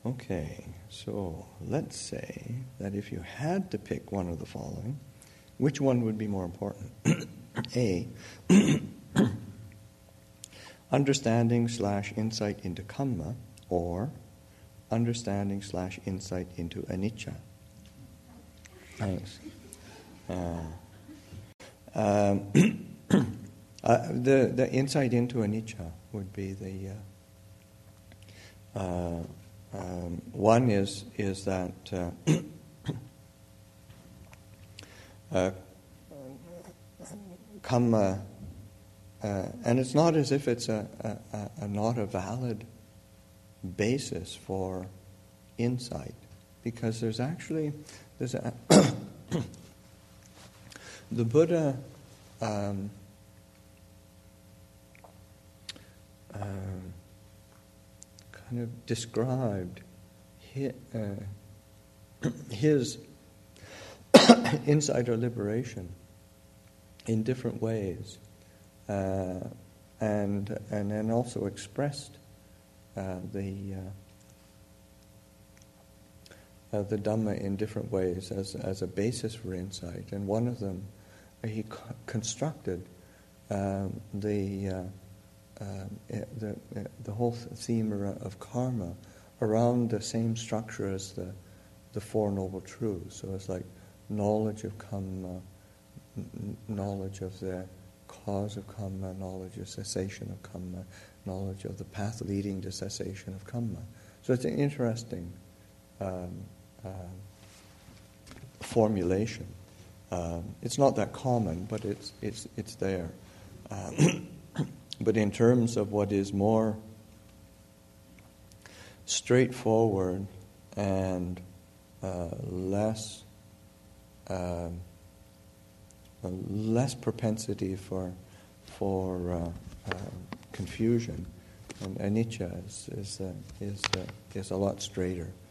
Okay, so let's say that if you had to pick one of the following, which one would be more important? A, understanding/insight into kamma, or understanding/insight into anicca. Thanks. The insight into anicca would be the one is that kamma, and it's not as if it's not a valid basis for insight, because there's a the Buddha kind of described his insight or liberation in different ways, and then also expressed the Dhamma in different ways as a basis for insight. And one of them, he constructed the whole theme of karma around the same structure as the Four Noble Truths. So it's like knowledge of kamma, knowledge of the cause of kamma, knowledge of cessation of kamma, knowledge of the path leading to cessation of kamma. So it's an interesting formulation. It's not that common, but it's there. But in terms of what is more straightforward and less propensity for confusion, and anicca is a lot straighter.